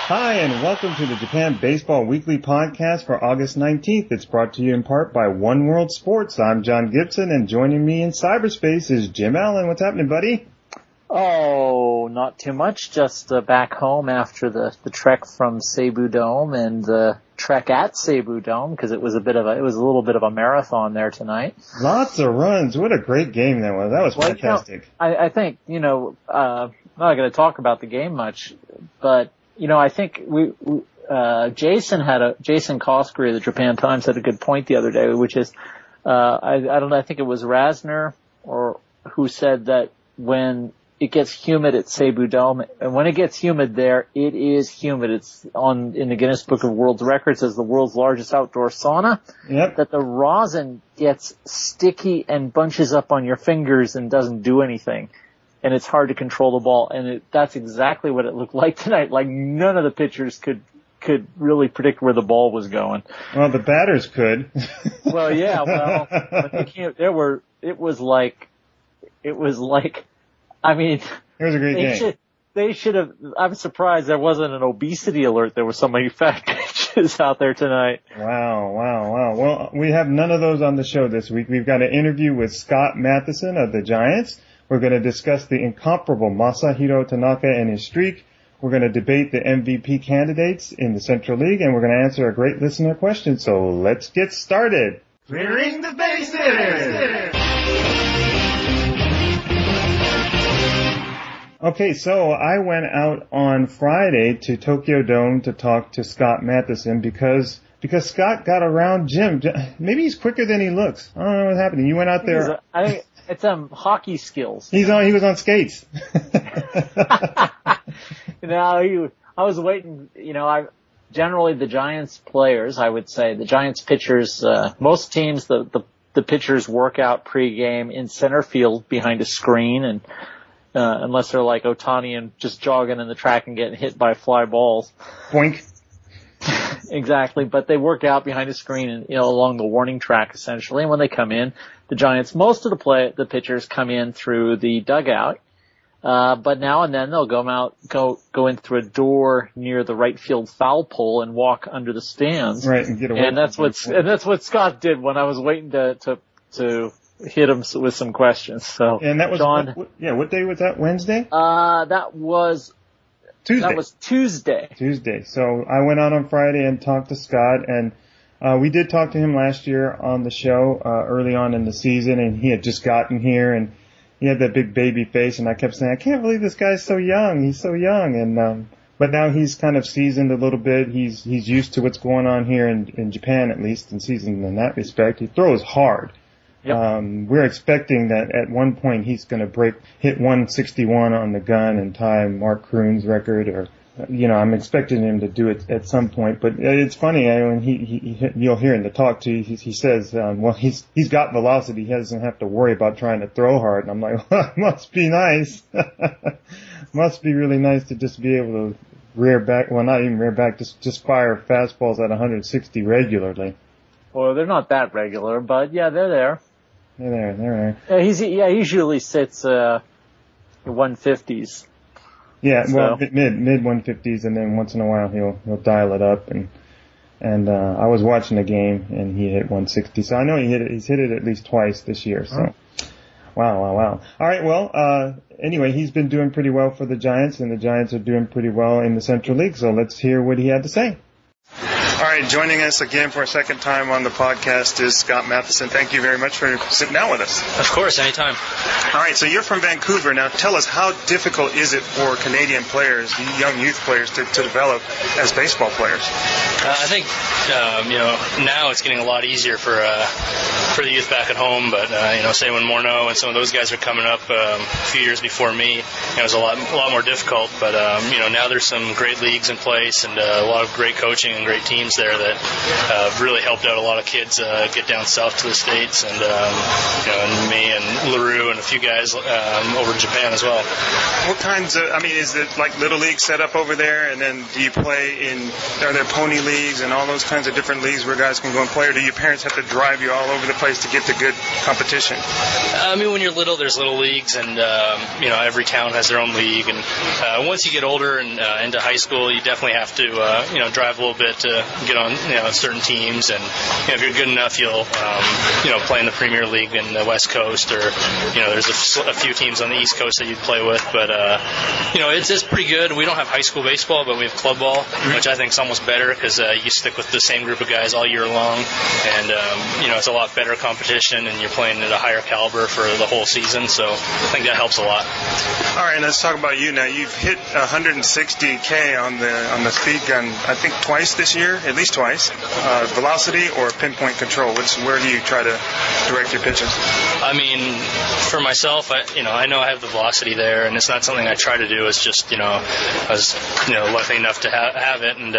Hi, and welcome to the Japan Baseball Weekly Podcast for August 19th. It's brought to you in part by One World Sports. I'm John Gibson, and joining me in cyberspace is Jim Allen. What's happening, buddy? Oh, not too much. Just back home after the trek from Seibu Dome and the trek at Seibu Dome, because it was a little bit of a marathon there tonight. Lots of runs. What a great game that was. That was fantastic. I think, I'm not going to talk about the game much, but I think Jason Koskari of the Japan Times had a good point the other day, which is, I don't know, I think it was Rasner or who said that when it gets humid at Seibu Dome, and when it gets humid there, it is humid. It's in the Guinness Book of World Records as the world's largest outdoor sauna. Yep. That the rosin gets sticky and bunches up on your fingers and doesn't do anything. And it's hard to control the ball, and that's exactly what it looked like tonight. Like none of the pitchers could really predict where the ball was going. Well, the batters could. Well, yeah. Well, it was like. I mean, it was a great game. They should have. I'm surprised there wasn't an obesity alert. There were so many fat pitches out there tonight. Wow. Well, we have none of those on the show this week. We've got an interview with Scott Matheson of the Giants. We're going to discuss the incomparable Masahiro Tanaka and his streak. We're going to debate the MVP candidates in the Central League, and we're going to answer a great listener question. So let's get started. Clearing the bases! Okay, so I went out on Friday to Tokyo Dome to talk to Scott Matheson because Scott got around Jim. Maybe he's quicker than he looks. I don't know what's happening. You went out there. It's hockey skills. He was on skates. I was waiting. Generally the Giants players, I would say, the Giants pitchers, most teams, the pitchers work out pregame in center field behind a screen, and unless they're like Ohtani and just jogging in the track and getting hit by fly balls. Boink. Exactly, but they work out behind a screen and along the warning track essentially. And when they come in, the Giants, most of the pitchers come in through the dugout, but now and then they'll go in through a door near the right field foul pole and walk under the stands. Right, and get away. And that's what Scott did when I was waiting to hit him with some questions. So, and that was John. What day was that? Wednesday? That was Tuesday. That was Tuesday. So I went out on Friday and talked to Scott, and we did talk to him last year on the show early on in the season, and he had just gotten here, and he had that big baby face, and I kept saying, I can't believe this guy's so young. He's so young, and but now he's kind of seasoned a little bit. He's used to what's going on here in Japan, at least, and seasoned in that respect. He throws hard. Yep. We're expecting that at one point he's going to hit 161 on the gun and tie Mark Kroon's record, or I'm expecting him to do it at some point. But it's funny when you'll hear in the talk too. He says, well, he's got velocity. He doesn't have to worry about trying to throw hard. And I'm like, well, it must be nice. Must be really nice to just be able to rear back. Well, not even rear back. Just fire fastballs at 160 regularly. Well, they're not that regular, but yeah, they're there. They're there. He usually sits 150s. Yeah, well, mid 150s, and then once in a while he'll dial it up, and I was watching the game and he hit 160, so I know he's hit it at least twice this year. So, wow. All right, well, anyway, he's been doing pretty well for the Giants, and the Giants are doing pretty well in the Central League. So let's hear what he had to say. All right, joining us again for a second time on the podcast is Scott Matheson. Thank you very much for sitting down with us. Of course, anytime. All right, so you're from Vancouver. Now tell us, how difficult is it for Canadian players, young youth players, to develop as baseball players? I think, now it's getting a lot easier for the youth back at home, but, say when Morneau and some of those guys are coming up a few years before me, it was a lot more difficult, but, now there's some great leagues in place and a lot of great coaching and great teams programs there that really helped out a lot of kids get down south to the States, and and me and LaRue and a few guys over in Japan as well. What kinds of, is it like Little League set up over there, and then do you play are there pony leagues and all those kinds of different leagues where guys can go and play, or do your parents have to drive you all over the place to get to good competition? When you're little, there's little leagues, and every town has their own league, and once you get older and into high school, you definitely have to drive a little bit to get on certain teams, and if you're good enough, you'll play in the Premier League in the West Coast, or there's a few teams on the East Coast that you'd play with, but it's pretty good. We don't have high school baseball, but we have club ball, which I think is almost better because you stick with the same group of guys all year long, and it's a lot better competition, and you're playing at a higher caliber for the whole season, so I think that helps a lot. All right, let's talk about you now. You've hit 160K on the speed gun, I think twice this year, at least twice. Velocity or pinpoint control? Where do you try to direct your pitches? For myself, I know I have the velocity there, and it's not something I try to do. It's just, I was, lucky enough to have it, and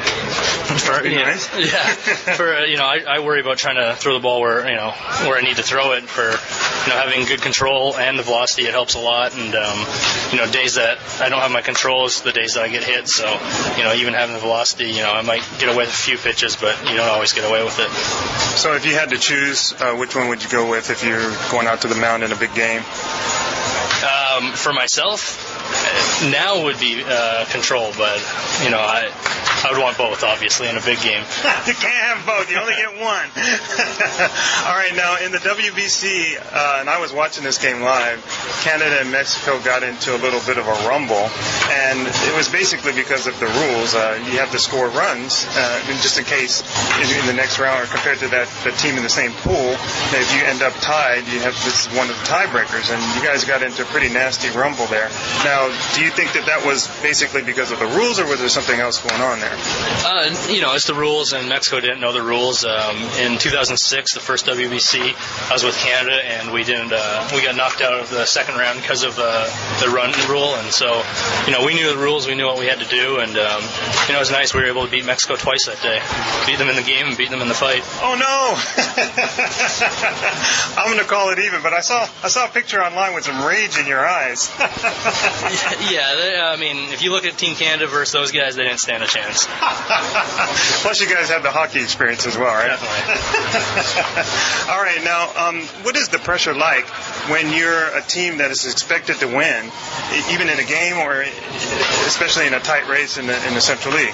I worry about trying to throw the ball where I need to throw it. For having good control and the velocity, it helps a lot. And days that I don't have my control is the days that I get hit. So even having the velocity, I might get away with a few pitches, but you don't always get away with it. So if you had to choose, which one would you go with if you're going out to the mound in a big game? For myself, now would be control, but I would want both, obviously, in a big game. You can't have both. You only get one. All right, now in the WBC, and I was watching this game live, Canada and Mexico got into a little bit of a rumble, and it was basically because of the rules. You have to score runs, just in case in the next round, or compared to the team in the same pool, if you end up tied, this is one of the tiebreakers, and you guys got into a pretty nasty rumble there. Now, do you think that was basically because of the rules, or was there something else going on there? It's the rules, and Mexico didn't know the rules. In 2006, the first WBC, I was with Canada, and we got knocked out of the second round because of the run rule, and so, we knew the rules, we knew what we had to do, and, it was nice we were able to beat Mexico twice that day. Beat them in the game and beat them in the fight. Oh, no! I'm going to call it even, but I saw a picture online with some rage in your eyes. If you look at Team Canada versus those guys, they didn't stand a chance. Plus, you guys have the hockey experience as well, right? Definitely. All right, now, what is the pressure like when you're a team that is expected to win, even in a game or especially in a tight race in the Central League?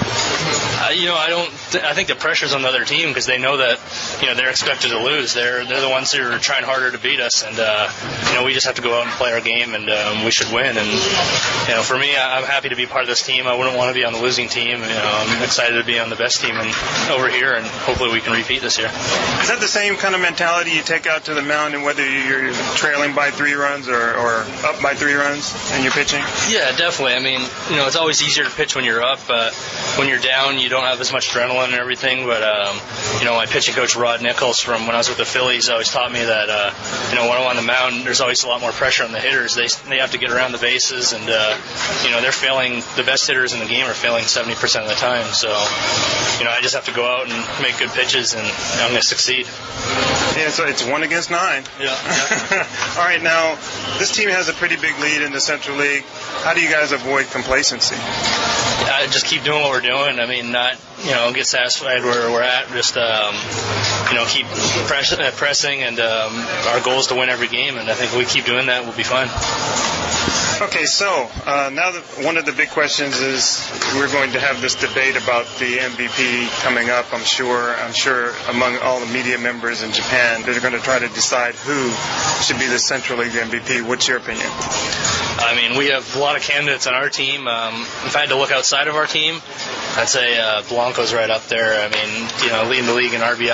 I think the pressure's on the other team because they know that, they're expected to lose. They're the ones who are trying harder to beat us, and, we just have to go out and play our game, and we should win. And, for me, I'm happy to be part of this team. I wouldn't want to be on the losing team. I'm excited to be on the best team over here, and hopefully we can repeat this year. Is that the same kind of mentality you take out to the mound, and whether you're trailing by 3 runs or up by 3 runs in your pitching? Yeah, definitely. It's always easier to pitch when you're up. When you're down, you don't have as much adrenaline and everything. But, my pitching coach, Rod Nichols, from when I was with the Phillies, always taught me that, when I'm on the mound, there's always a lot more pressure on the hitters. They have to get around the bases, and, they're failing. The best hitters in the game are failing 70% of the time. So, I just have to go out and make good pitches, and I'm going to succeed. Yeah, so it's 1 against 9. Yeah. All right, now, this team has a pretty big lead in the Central League. How do you guys avoid complacency? Just keep doing what we're doing. Not, get satisfied where we're at. Just, keep pressing, and our goal is to win every game, and I think if we keep doing that, we'll be fine. Okay, so now one of the big questions is we're going to have this debate about the MVP coming up. I'm sure among all the media members in Japan, they're going to try to decide who should be the Central League MVP. What's your opinion? We have a lot of candidates on our team. If I had to look outside of our team, I'd say Blanco's right up there. Leading the league in RBIs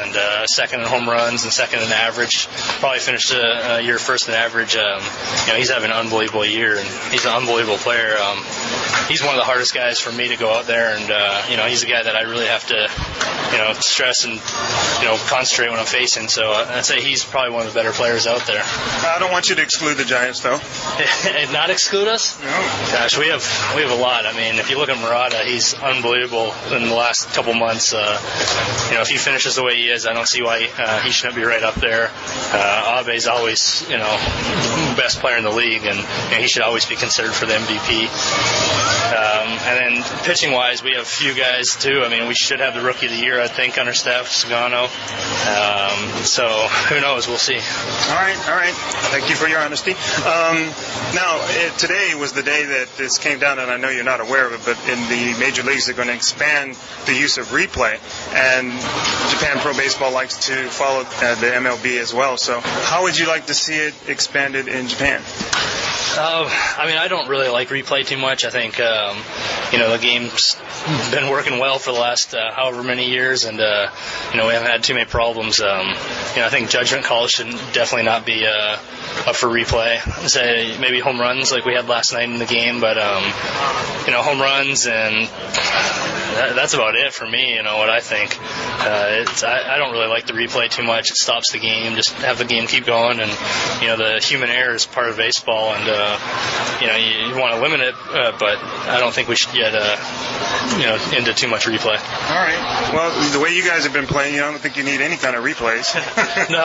and second in home runs and second in average. Probably finished a year first in average. He's having an unbelievable year, and he's an unbelievable player. He's one of the hardest guys for me to go out there, and he's a guy that I really have to stress and concentrate when I'm facing. So I'd say he's probably one of the better players out there. I don't want you to exclude the Giants, though. Not exclude us? No. Gosh, we have a lot. I mean, if you look at Murata, he's unbelievable in the last couple months. If he finishes the way he is, I don't see why he shouldn't be right up there. Abe's always, the best player in the league, and he should always be considered for the MVP. And then pitching-wise, we have a few guys, too. I mean, we should have the Rookie of the Year, I think, under Steph Sagano. So who knows? We'll see. All right. Thank you for your honesty. Now, today was the day that this came down, and I know you're not aware of it, but in the major leagues, they're going to expand the use of replay, and Japan Pro Baseball likes to follow the MLB as well. So how would you like to see it expanded in Japan? I don't really like replay too much. I think, the game's been working well for the last however many years, and, we haven't had too many problems. I think judgment calls should definitely not be up for replay. Say maybe home runs like we had last night in the game, but, home runs, and that's about it for me, what I think. I don't really like the replay too much. It stops the game. Just have the game keep going, and, the human error is part of baseball, and, you want to limit it, but I don't think we should get, into too much replay. All right. Well, the way you guys have been playing, I don't think you need any kind of replays. No.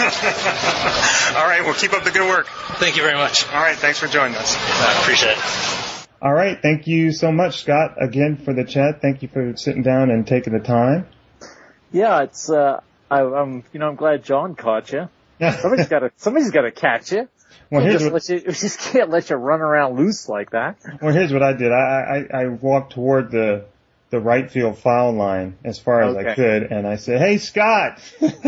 All right. Well, keep up the good work. Thank you very much. All right. Thanks for joining us. I appreciate it. All right. Thank you so much, Scott, again for the chat. Thank you for sitting down and taking the time. Yeah, it's, I'm glad John caught you. Somebody's got to catch you. Well, we just can't let you run around loose like that. Well, here's what I did. I walked toward the right field foul line as far as I could, and I said, "Hey, Scott!"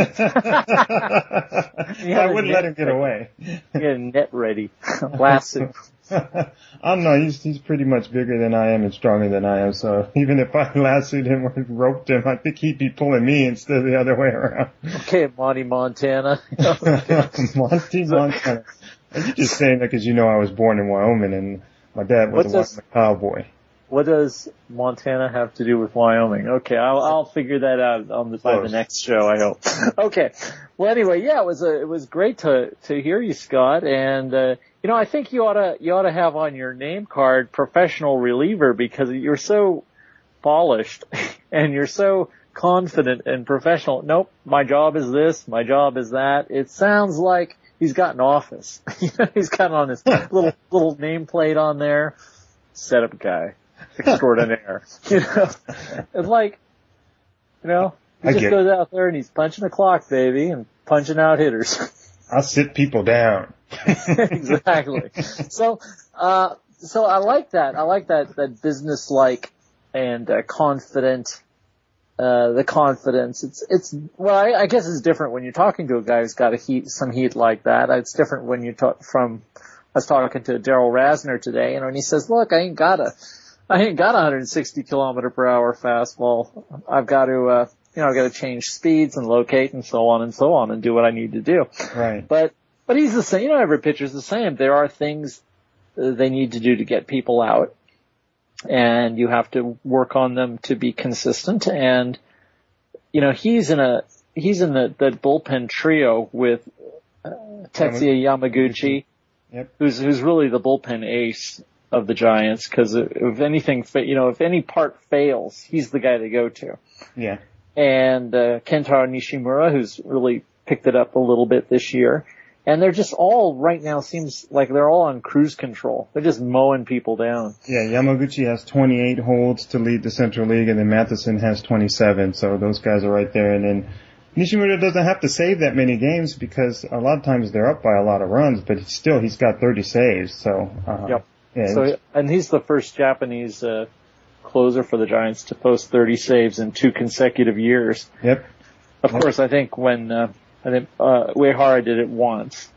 I wouldn't let him get away. You had a net ready, lasso. I don't know. He's pretty much bigger than I am and stronger than I am. So even if I lassoed him or roped him, I think he'd be pulling me instead of the other way around. Okay, Monty Montana. Monty Montana. You're just saying that because I was born in Wyoming and my dad was a cowboy. What does Montana have to do with Wyoming? Okay, I'll figure that out by the next show, I hope. Okay. Well, anyway, yeah, it was great to hear you, Scott, and I think you ought to have on your name card professional reliever because you're so polished and you're so confident and professional. Nope, my job is this, my job is that. It sounds like he's got an office. He's got on his little nameplate on there. Setup guy extraordinaire. It's like, he just goes out there and he's punching the clock, baby, and punching out hitters. I'll sit people down. Exactly. So I like that. I like that business-like and confident. The confidence. I guess it's different when you're talking to a guy who's got some heat like that. It's different when you I was talking to Daryl Rasner today, and he says, "Look, I ain't got a 160 kilometer per hour fastball. I've got to, I've got to change speeds and locate and so on and do what I need to do." Right. But he's the same. Every pitcher's the same. There are things they need to do to get people out, and you have to work on them to be consistent. And he's in the bullpen trio with Tetsuya Yamaguchi. Yep. Who's really the bullpen ace of the Giants, because if anything, if any part fails, he's the guy to go to. Yeah. And Kentaro Nishimura, who's really picked it up a little bit this year. And they're just all, right now, seems like they're all on cruise control. They're just mowing people down. Yeah, Yamaguchi has 28 holds to lead the Central League, and then Matheson has 27, so those guys are right there. And then Nishimura doesn't have to save that many games because a lot of times they're up by a lot of runs, but he's got 30 saves. So, yep. Yeah, and he's the first Japanese closer for the Giants to post 30 saves in 2 consecutive years. Yep. Of course, I think when Uehara did it once,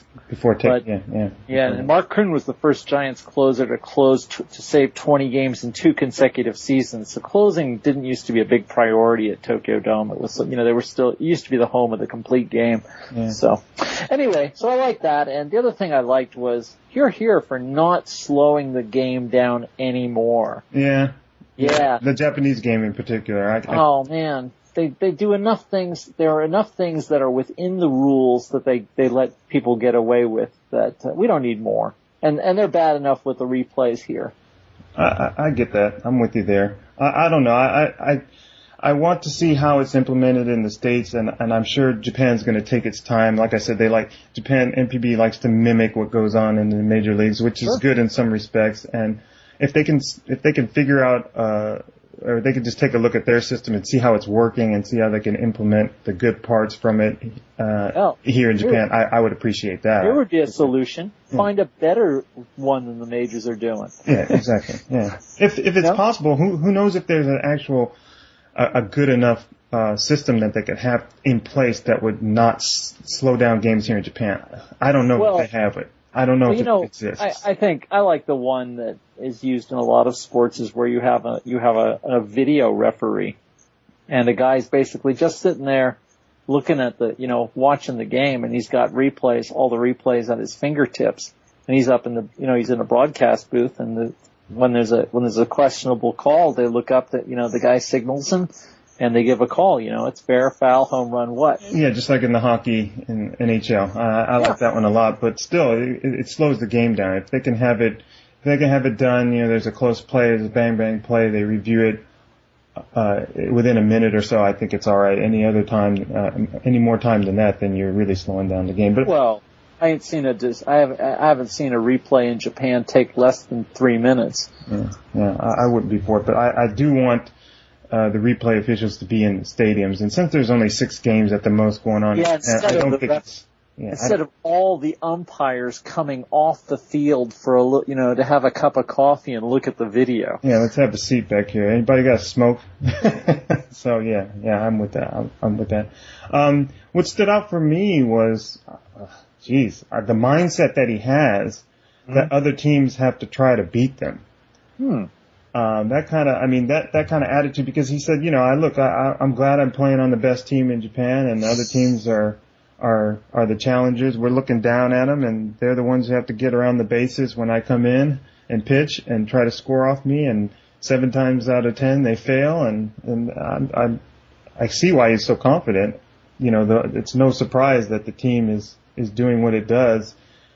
Before and Mark Kuhn was the first Giants closer to save 20 games in 2 consecutive seasons. So closing didn't used to be a big priority at Tokyo Dome. It was, it used to be the home of the complete game. Yeah. So anyway, so I like that. And the other thing I liked was you're here for not slowing the game down anymore. Yeah. Yeah. The Japanese game in particular. Oh man. They do enough things. There are enough things that are within the rules that they let people get away with that we don't need more. And they're bad enough with the replays here. I get that. I'm with you there. I don't know. I want to see how it's implemented in the States, and I'm sure Japan's going to take its time. Like I said, NPB likes to mimic what goes on in the major leagues, which is good in some respects. And if they can figure out, or they could just take a look at their system and see how it's working and see how they can implement the good parts from it here in Japan, I would appreciate that. There would be a solution. Find a better one than the majors are doing. Yeah, exactly. Yeah. If it's possible, who knows if there's an actual a good enough system that they could have in place that would not slow down games here in Japan. I don't know if they have it. I don't know if it exists. I think I like the one that is used in a lot of sports is where you have a video referee, and a guy's basically just sitting there looking at watching the game, and he's got all the replays at his fingertips, and he's up in he's in a broadcast booth, and when there's a questionable call, they look up that the guy signals him. And they give a call, it's fair, foul, home run, what? Yeah, just like in the hockey in NHL. I like that one a lot, but still, it slows the game down. If they can have it done, there's a close play, there's a bang bang play, they review it within a minute or so. I think it's all right. Any other time, any more time than that, then you're really slowing down the game. But I haven't seen a replay in Japan take less than 3 minutes. Yeah, I wouldn't be for it, but I do want the replay officials to be in the stadiums. And since there's only 6 games at the most going on, instead of all the umpires coming off the field for to have a cup of coffee and look at the video. Yeah, let's have a seat back here. Anybody got a smoke? So yeah, I'm with that. I'm with that. What stood out for me was, the mindset that he has that other teams have to try to beat them. That kind of attitude, because he said, I'm glad I'm playing on the best team in Japan, and the other teams are the challengers. We're looking down at them, and they're the ones who have to get around the bases when I come in and pitch and try to score off me, and 7 times out of 10 they fail, and I see why he's so confident. It's no surprise that the team is doing what it does.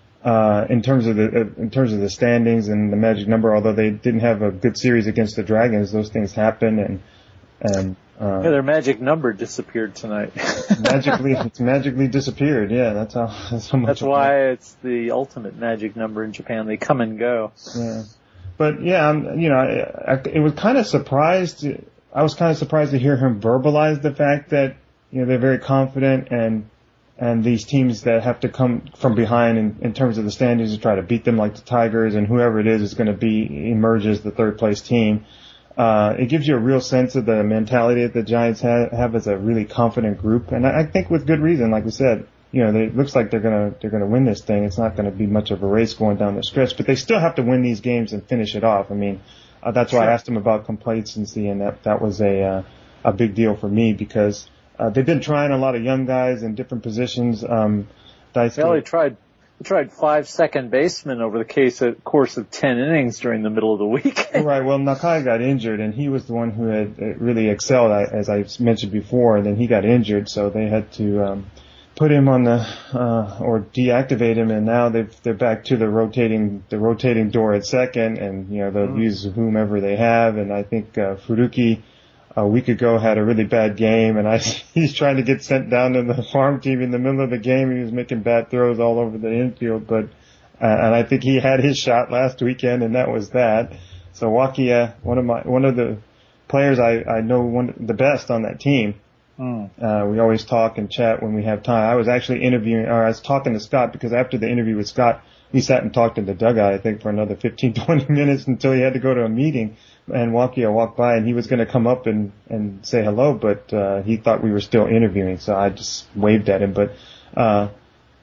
In terms of the standings and the magic number, although they didn't have a good series against the Dragons, those things happen, and their magic number disappeared tonight. It's magically disappeared. Yeah, that's how much. That's why it's the ultimate magic number in Japan. They come and go. Yeah, but yeah, it was kind of surprised. I was kind of surprised to hear him verbalize the fact that they're very confident, and these teams that have to come from behind in terms of the standings to try to beat them, like the Tigers, and whoever it is going to emerge as the 3rd place team. It gives you a real sense of the mentality that the Giants have as a really confident group, and I think with good reason. Like we said, it looks like they're gonna win this thing. It's not going to be much of a race going down the stretch, but they still have to win these games and finish it off. I mean, that's why I asked him about complacency, and that was a big deal for me, because they've been trying a lot of young guys in different positions. They tried 5 second basemen over the course of 10 innings during the middle of the week. Right. Well, Nakai got injured, and he was the one who had really excelled, as I mentioned before. And then he got injured, so they had to put him on or deactivate him. And now they're back to the rotating door at second, and they'll use whomever they have. And I think Furuki a week ago had a really bad game, and he's trying to get sent down to the farm team in the middle of the game. He was making bad throws all over the infield, but and I think he had his shot last weekend, and that was that. So Wakia, one of the players I know the best on that team. We always talk and chat when we have time. I was actually I was talking to Scott, because after the interview with Scott, we sat and talked in the dugout, I think, for another 15, 20 minutes until he had to go to a meeting. And Wakia walked by, and he was going to come up and say hello, but he thought we were still interviewing, so I just waved at him. But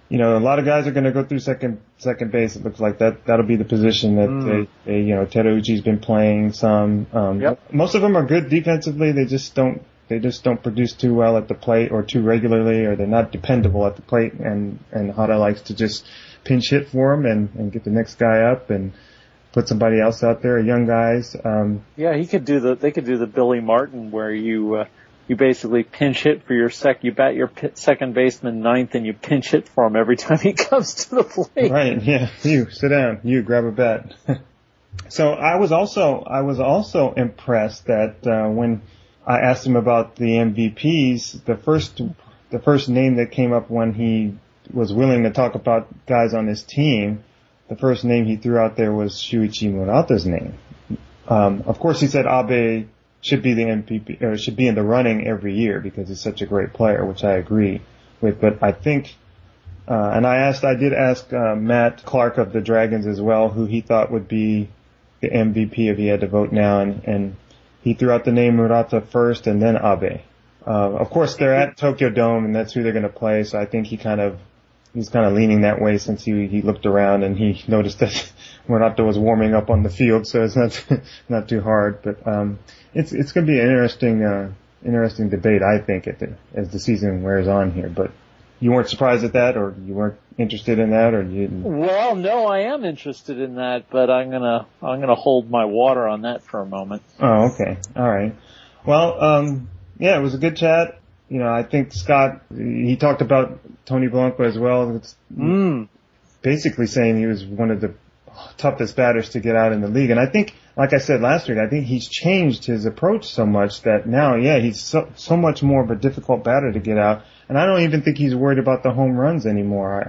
a lot of guys are going to go through second base. It looks like that'll be the position that Teruji's been playing some. Most of them are good defensively. They just don't produce too well at the plate or too regularly, or they're not dependable at the plate. And Hada likes to just pinch hit for them and get the next guy up and put somebody else out there, young guys. They could do the Billy Martin where you basically pinch hit for you bat your second baseman ninth and you pinch hit for him every time he comes to the plate. Right, yeah. You sit down, you grab a bat. So I was also impressed that, when I asked him about the MVPs, the first name that came up when he was willing to talk about guys on his team, the first name he threw out there was Shuichi Murata's name. Of course he said Abe should be the MVP, or should be in the running every year because he's such a great player, which I agree with. But I think, and I did ask Matt Clark of the Dragons as well, who he thought would be the MVP if he had to vote now, and he threw out the name Murata first and then Abe. Of course they're at Tokyo Dome and that's who they're going to play, so I think he's kind of leaning that way since he looked around and he noticed that Murata was warming up on the field, so it's not too hard. But it's going to be an interesting debate, I think, as the season wears on here. But you weren't surprised at that, or you weren't interested in that, or you didn't? Well, no, I am interested in that, but I'm gonna hold my water on that for a moment. Oh, okay, all right. Well, yeah, it was a good chat. I think Scott, he talked about Tony Blanco as well. It's basically saying he was one of the toughest batters to get out in the league. And I think, like I said last week, I think he's changed his approach so much that now, he's so much more of a difficult batter to get out. And I don't even think he's worried about the home runs anymore.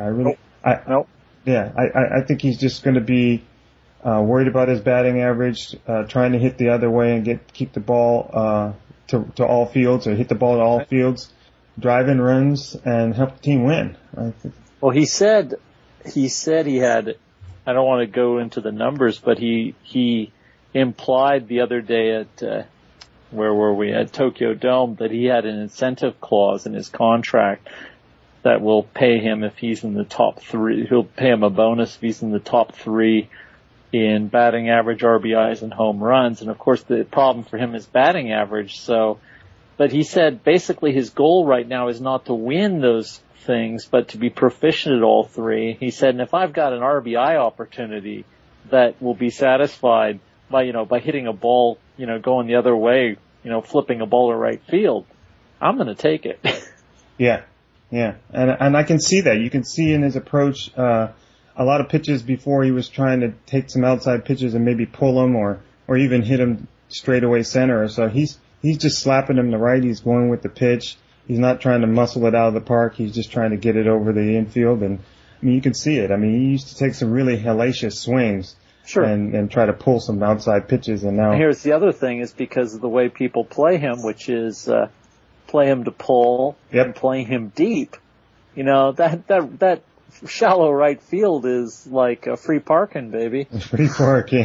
I think he's just going to be worried about his batting average, trying to hit the other way and keep the ball to all fields, or hit the ball to all fields, drive in runs, and help the team win. Well, he said he had, I don't want to go into the numbers, but he implied the other day at, where were we, at Tokyo Dome, that he had an incentive clause in his contract that will pay him if he's in the top three. He'll pay him a bonus if he's in the top three in batting average, RBIs, and home runs. And of course the problem for him is batting average. But he said basically his goal right now is not to win those things, but to be proficient at all three. He said, and if I've got an RBI opportunity that will be satisfied by hitting a ball, going the other way, flipping a ball to right field, I'm going to take it. Yeah. And I can see that. You can see in his approach, a lot of pitches before he was trying to take some outside pitches and maybe pull them or even hit them straight away center. So he's just slapping them to right. He's going with the pitch. He's not trying to muscle it out of the park. He's just trying to get it over the infield. And you can see it. He used to take some really hellacious swings. Sure. And try to pull some outside pitches. And now here's the other thing, is because of the way people play him, which is play him to pull and play him deep. That shallow right field is like a free parking, baby. Free parking.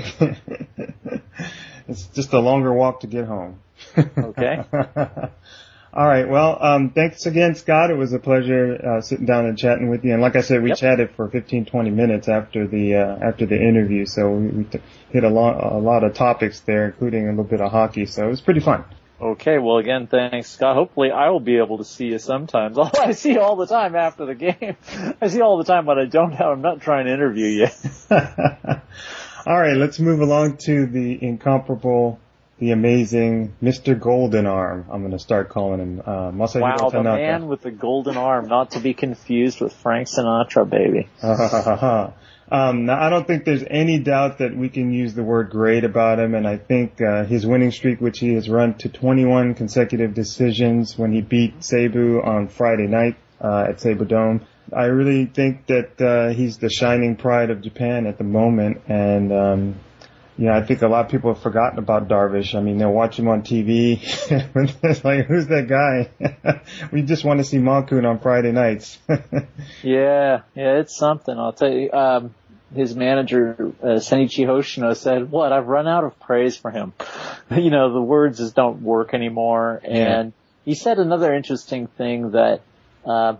It's just a longer walk to get home. Okay. All right. Well, thanks again, Scott. It was a pleasure sitting down and chatting with you. And like I said, we chatted for 15-20 minutes after the interview. So we hit a lot of topics there, including a little bit of hockey. So it was pretty fun. Okay. Well, again, thanks, Scott. Hopefully I will be able to see you sometimes. I see you all the time after the game. I see you all the time, but I'm not trying to interview you. All right. Let's move along to the incomparable, the amazing Mr. Golden Arm. I'm going to start calling him Masahiro Tanaka. The man with the golden arm, not to be confused with Frank Sinatra, baby. Now, I don't think there's any doubt that we can use the word great about him, and I think his winning streak, which he has run to 21 consecutive decisions when he beat Seibu on Friday night at Seibu Dome, I really think that he's the shining pride of Japan at the moment, and I think a lot of people have forgotten about Darvish. They'll watch him on TV. It's like, who's that guy? We just want to see Moncun on Friday nights. Yeah, it's something. I'll tell you, his manager, Senichi Hoshino, said, I've run out of praise for him. The words just don't work anymore. And he said another interesting thing that,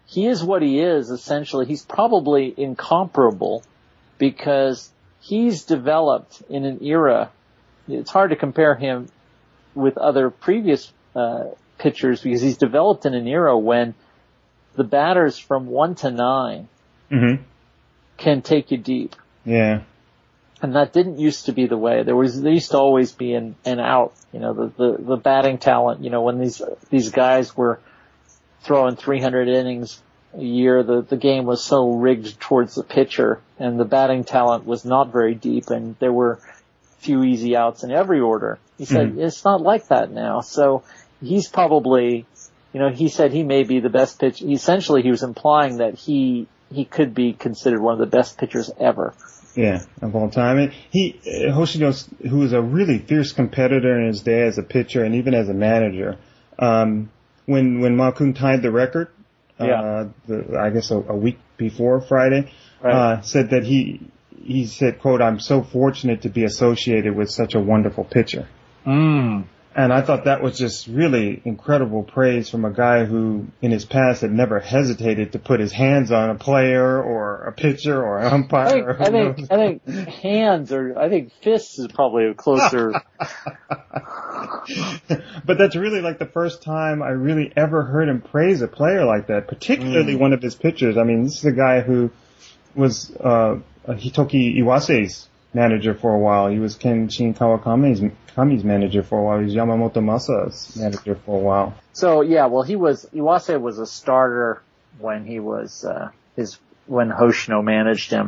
he is what he is, essentially. He's probably incomparable because he's developed in an era. It's hard to compare him with other previous pitchers because he's developed in an era when the batters from 1 to 9 can take you deep. Yeah. And that didn't used to be the way. There used to always be an out. You know, the batting talent, you know, when these guys were throwing 300 innings a year, the game was so rigged towards the pitcher, and the batting talent was not very deep, and there were few easy outs in every order. He said it's not like that now. So he's probably, you know, he said he may be the best pitcher. Essentially, he was implying that he could be considered one of the best pitchers ever. Yeah, of all time. And Hoshino, who was a really fierce competitor in his day as a pitcher and even as a manager, when Mahkoon tied the record, I guess a week before Friday, said that he said, quote, "I'm so fortunate to be associated with such a wonderful pitcher." And I thought that was just really incredible praise from a guy who in his past had never hesitated to put his hands on a player or a pitcher or an umpire. I think hands I think fists is probably a closer. But that's really like the first time I really ever heard him praise a player like that, particularly one of his pitchers. I mean, this is a guy who was, Hitoki Iwase's manager for a while. He was Kenshin Kawakami's manager for a while. He was Yamamoto Masa's manager for a while. So yeah, well, Iwase was a starter when he was, when Hoshino managed him.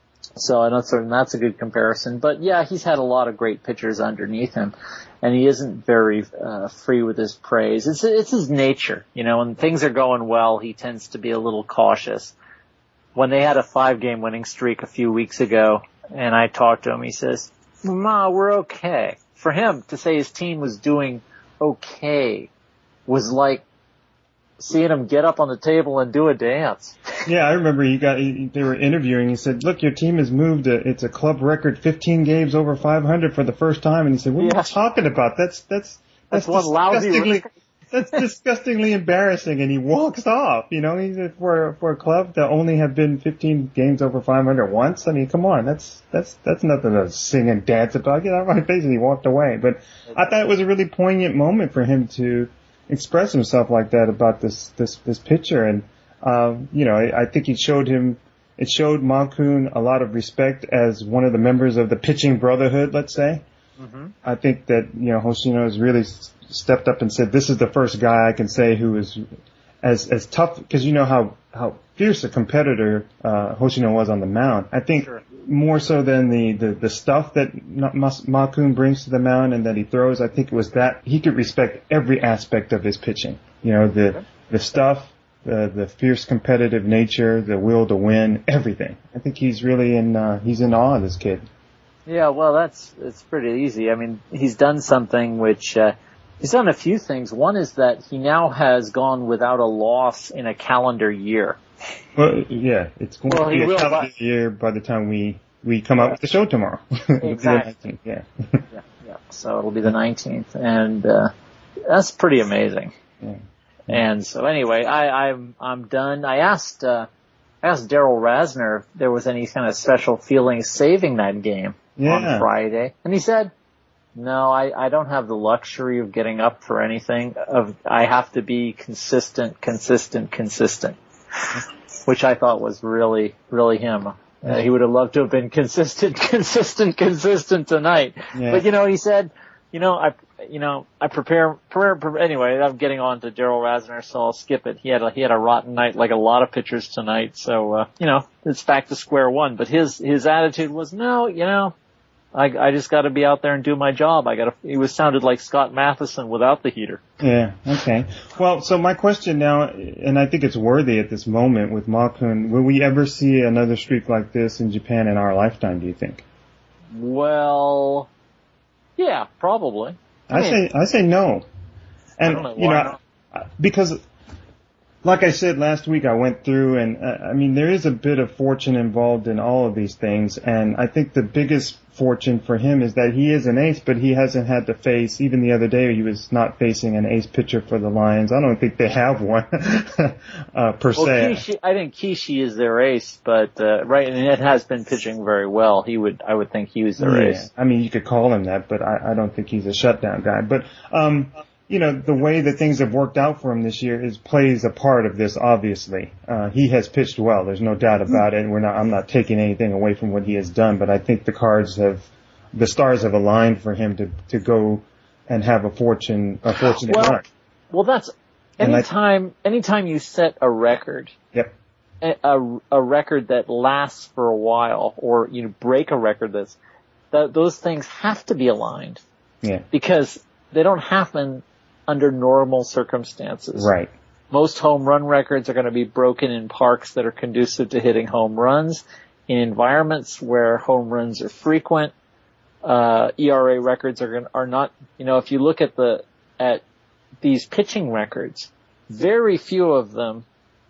So that's a good comparison. But yeah, he's had a lot of great pitchers underneath him, and he isn't very, free with his praise. It's his nature. You know, when things are going well, he tends to be a little cautious. When they had a 5-game winning streak a few weeks ago, and I talked to him, he says, "Ma, we're okay." For him to say his team was doing okay was like seeing him get up on the table and do a dance. Yeah, I remember they were interviewing. He said, "Look, your team has moved. It's a club record 15 games over 500 for the first time." And he said, "What are you talking about? That's one lousy record. That's disgustingly embarrassing." And he walks off. You know, he said for a club that only have been 15 games over 500 once. I mean, come on, that's nothing to sing and dance about. Get out of my face, and he walked away. But I thought it was a really poignant moment for him to express himself like that about this pitcher. And you know, I think it showed Mahkoon a lot of respect as one of the members of the pitching brotherhood, let's say. I think that, you know, Hoshino has really stepped up and said, "This is the first guy I can say who is as tough," because you know how fierce a competitor Hoshino was on the mound. I think more so than the stuff that Mahkoon brings to the mound and that he throws. I think it was that he could respect every aspect of his pitching. You know, the stuff, the fierce competitive nature, the will to win, everything. I think he's really he's in awe of this kid. Yeah, well, it's pretty easy. I mean, he's done something which, he's done a few things. One is that he now has gone without a loss in a calendar year. Well, yeah, it's going to be a calendar year by the time we come out with the show tomorrow. Exactly. Yeah. Yeah. So it'll be the 19th, and that's pretty amazing. Yeah. And so anyway, I'm done. I asked Daryl Rasner if there was any kind of special feeling saving that game on Friday, and he said, "No, I don't have the luxury of getting up for anything. I have to be consistent," which I thought was really, really him. He would have loved to have been consistent tonight. Yeah. But, you know, he said, I prepare, anyway, I'm getting on to Daryl Rasner, so I'll skip it. He had a rotten night like a lot of pitchers tonight. So, it's back to square one. But his attitude was, no, I just gotta be out there and do my job. He sounded like Scott Matheson without the heater. Yeah, okay. Well, so my question now, and I think it's worthy at this moment with Mahkoon, will we ever see another streak like this in Japan in our lifetime, do you think? Well, yeah, probably. I say no. And, I don't know why not. Because like I said last week, I went through and, I mean, there is a bit of fortune involved in all of these things. And I think the biggest fortune for him is that he is an ace, but he hasn't had to face, even the other day, he was not facing an ace pitcher for the Lions. I don't think they have one, per se. Kishi, I think Kishi is their ace, but, right, and it has been pitching very well. I would think he was their ace. I mean, you could call him that, but I don't think he's a shutdown guy. But, you know, the way that things have worked out for him this year plays a part of this, obviously. He has pitched well. There's no doubt about it. And I'm not taking anything away from what he has done, but I think the stars have aligned for him to go and have a fortunate run. Well, that's, anytime you set a record. Yep. A record that lasts for a while, or, you know, break a record those things have to be aligned. Yeah. Because they don't happen under normal circumstances. Right. Most home run records are going to be broken in parks that are conducive to hitting home runs, in environments where home runs are frequent. ERA records are not, you know, if you look at these pitching records, very few of them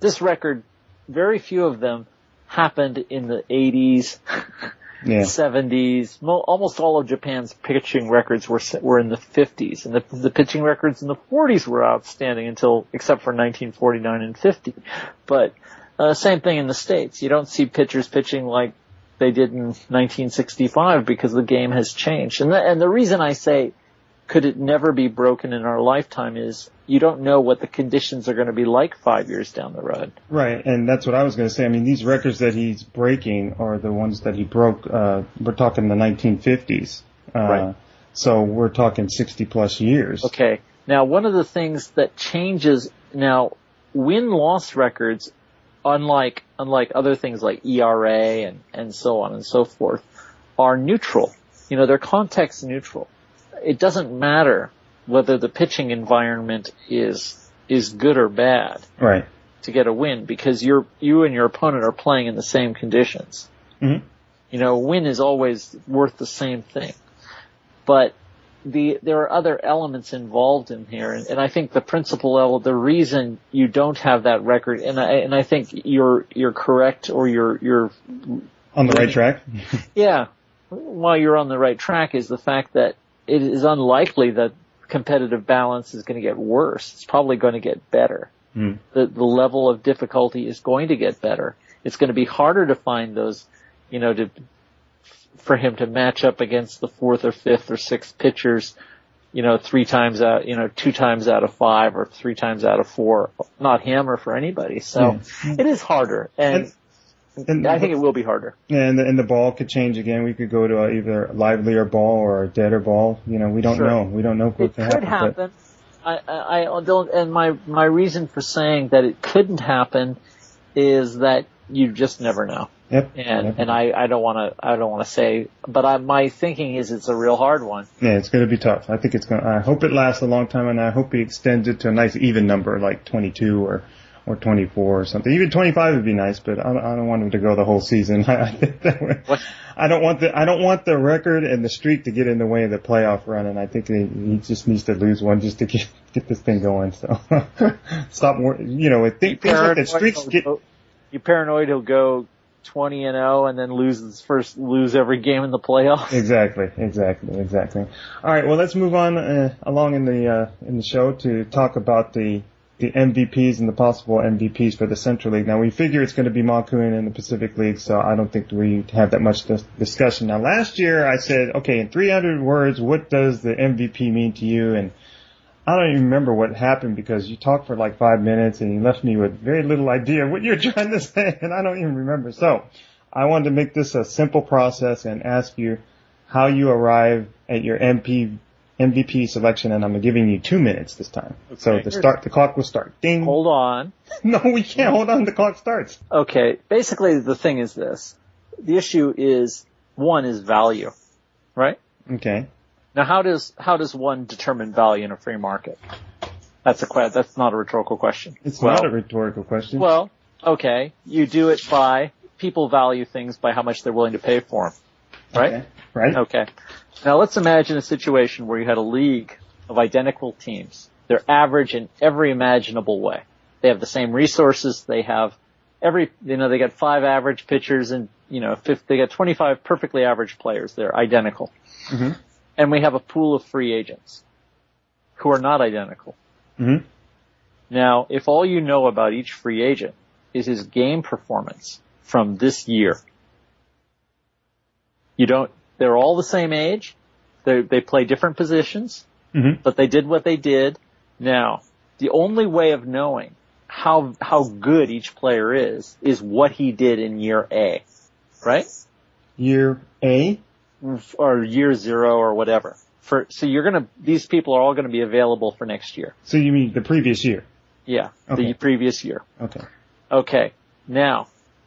happened in the 80s. Yeah. 70s. Almost all of Japan's pitching records were in the 50s, and the pitching records in the 40s were outstanding except for 1949 and 50. But same thing in the States. You don't see pitchers pitching like they did in 1965 because the game has changed. And the reason I say could it never be broken in our lifetime is you don't know what the conditions are going to be like 5 years down the road. Right, and that's what I was going to say. I mean, these records that he's breaking are the ones that he broke, we're talking the 1950s. Right. So we're talking 60 plus years. Okay. Now, one of the things that changes now, win-loss records, unlike other things like ERA and so on and so forth, are neutral. You know, they're context neutral. It doesn't matter whether the pitching environment is good or bad. Right. To get a win, because you and your opponent are playing in the same conditions. Mm-hmm. You know, a win is always worth the same thing. But there are other elements involved in here, and I think the reason you don't have that record, and I think you're correct, or you're on the right track. Yeah. While you're on the right track is the fact that it is unlikely that competitive balance is going to get worse. It's probably going to get better. Mm. The level of difficulty is going to get better. It's going to be harder to find those, you know, for him to match up against the fourth or fifth or sixth pitchers, you know, 2 times out of 5 or 3 times out of 4. Not him or for anybody. So It is harder. And I think it will be harder. Yeah, and the ball could change again. We could go to either a livelier ball or a deader ball. You know, we don't know. We don't know what could happen. I don't. And my reason for saying that it couldn't happen is that you just never know. Yep. And I don't want to say, but my thinking is it's a real hard one. Yeah, it's going to be tough. I hope it lasts a long time, and I hope he extends it to a nice even number like 22 or 24 or something. Even 25 would be nice, but I don't want him to go the whole season. I don't want the record and the streak to get in the way of the playoff run, and I think he just needs to lose one just to get this thing going. So stop, you know, things like the streaks get. You paranoid he'll go 20-0 and then lose every game in the playoffs. Exactly. All right, well, let's move on along in the show to talk about the MVPs and the possible MVPs for the Central League. Now, we figure it's going to be Makuen in the Pacific League, so I don't think we have that much discussion. Now, last year I said, okay, in 300 words, what does the MVP mean to you? And I don't even remember what happened because you talked for like 5 minutes and you left me with very little idea what you're trying to say, and I don't even remember. So I wanted to make this a simple process and ask you how you arrive at your MVP selection, and I'm giving you 2 minutes this time. Okay. So the clock will start. Ding. Hold on. No, we can't hold on. The clock starts. Okay. Basically, the thing is this. The issue is, one is value, right? Okay. Now, how does one determine value in a free market? That's not a rhetorical question. It's not a rhetorical question. Well, okay. You do it by people value things by how much they're willing to pay for them, right? Okay. Right. Okay. Now let's imagine a situation where you had a league of identical teams. They're average in every imaginable way. They have the same resources. They have they got 5 average pitchers and, they got 25 perfectly average players. They're identical. Mm-hmm. And we have a pool of free agents who are not identical. Mm-hmm. Now, if all you know about each free agent is his game performance from this year, they're all the same age. They play different positions, mm-hmm. but they did what they did. Now, the only way of knowing how good each player is what he did in year A, right? Year A? Or year 0 or whatever. So these people are all gonna be available for next year. So you mean the previous year? Yeah, okay. The previous year. Okay. Okay. Now,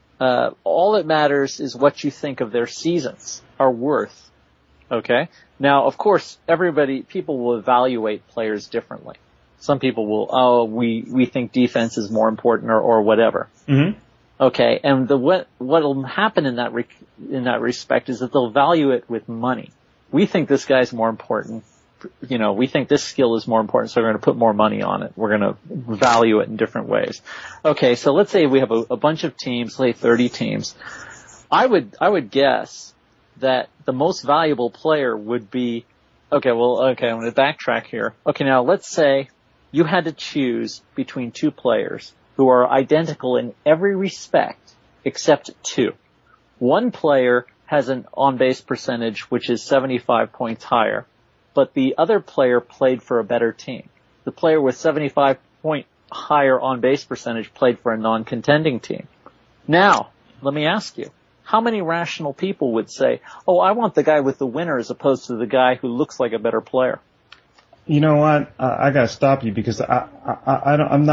all that matters is what you think of their seasons are worth. Okay? Now, of course, people will evaluate players differently. Some people will, we think defense is more important or whatever. Mm-hmm. Okay, and what'll happen in that respect is that they'll value it with money. We think this guy's more important. We think this skill is more important, so we're going to put more money on it. We're going to value it in different ways. Okay, so let's say we have a bunch of teams, say 30 teams. I would guess that the most valuable player would be, I'm going to backtrack here. Okay, now let's say you had to choose between 2 players who are identical in every respect except 2. One player has an on-base percentage which is 75 points higher, but the other player played for a better team. The player with 75 point higher on-base percentage played for a non-contending team. Now, let me ask you, how many rational people would say, I want the guy with the winner as opposed to the guy who looks like a better player? You know what? I gotta stop you because I'm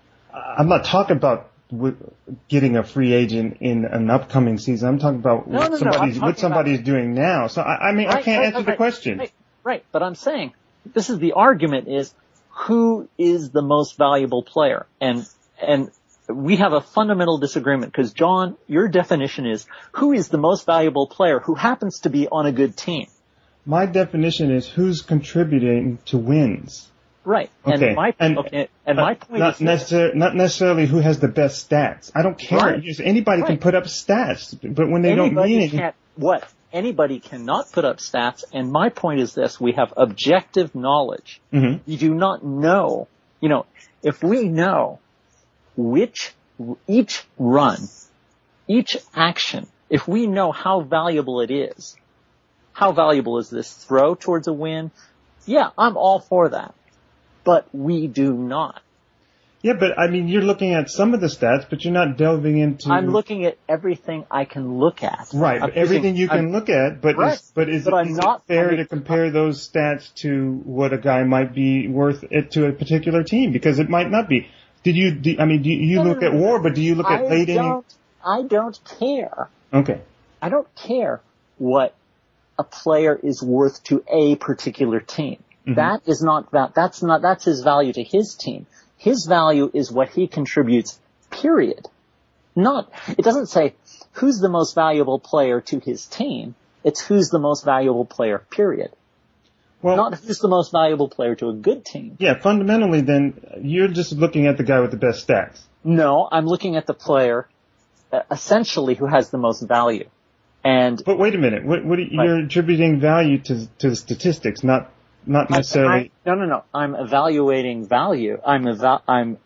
not talking about getting a free agent in an upcoming season. I'm talking about what somebody's doing now. So I can't answer the question. Right, but I'm saying the argument is who is the most valuable player, and we have a fundamental disagreement because John, your definition is who is the most valuable player who happens to be on a good team. My definition is who's contributing to wins. Right. Okay. And my point not necessarily who has the best stats. I don't care. Right. Anybody can put up stats, but when they don't mean it. Anybody cannot put up stats, and my point is this, we have objective knowledge. Mm-hmm. You do not know, if we know each run, each action, if we know how valuable it is, how valuable is this throw towards a win? Yeah, I'm all for that. But we do not. Yeah, but you're looking at some of the stats, but you're not delving into. I'm looking at everything I can look at. Right, everything you can look at, but is it fair to compare those stats to what a guy might be worth it to a particular team? Because it might not be. Do you look at WAR, but do you look at late inning? I don't care. Okay. I don't care what a player is worth to a particular team. Mm-hmm. That's his value to his team. His value is what he contributes, period. It doesn't say who's the most valuable player to his team. It's who's the most valuable player, period. Well, not who's the most valuable player to a good team. Yeah, fundamentally then, you're just looking at the guy with the best stats. No, I'm looking at the player, essentially who has the most value. But wait a minute, you're attributing value to the statistics, not necessarily. No. I'm evaluating value. I'm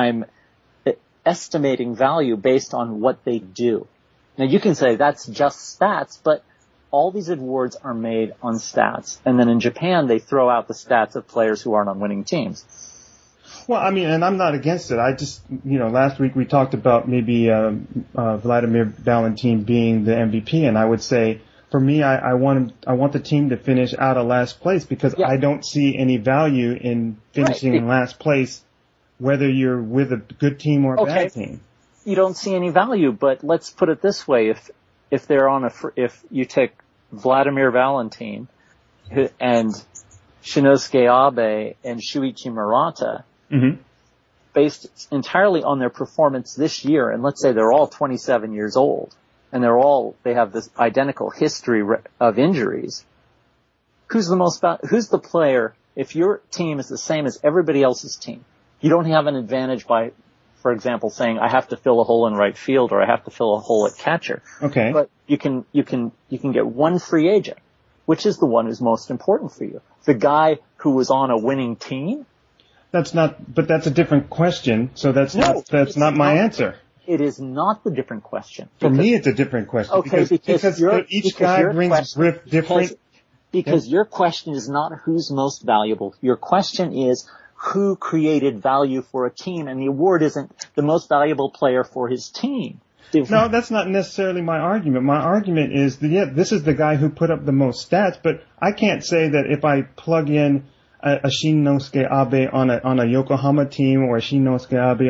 estimating value based on what they do. Now you can say that's just stats, but all these awards are made on stats. And then in Japan, they throw out the stats of players who aren't on winning teams. Well, and I'm not against it. I just, last week we talked about maybe Vladimir Valentin being the MVP, and I would say, for me, I want the team to finish out of last place because I don't see any value in finishing in last place, whether you're with a good team or a bad team. You don't see any value, but let's put it this way: if you take Vladimir Valentin and Shinosuke Abe and Shuichi Murata, mm-hmm. based entirely on their performance this year, and let's say they're all 27 years old, and they have this identical history of injuries, who's the player, if your team is the same as everybody else's team, you don't have an advantage for example, saying I have to fill a hole in right field or I have to fill a hole at catcher. Okay. But you can get one free agent. Which is the one who's most important for you? The guy who was on a winning team? But that's a different question. So that's not my answer. It is not the different question. For me, it's a different question. Okay, because each guy brings different. Because your question is not who's most valuable. Your question is who created value for a team, and the award isn't the most valuable player for his team. No, that's not necessarily my argument. My argument is this is the guy who put up the most stats, but I can't say that if I plug in a Shinnosuke Abe on a Yokohama team or a Shinnosuke Abe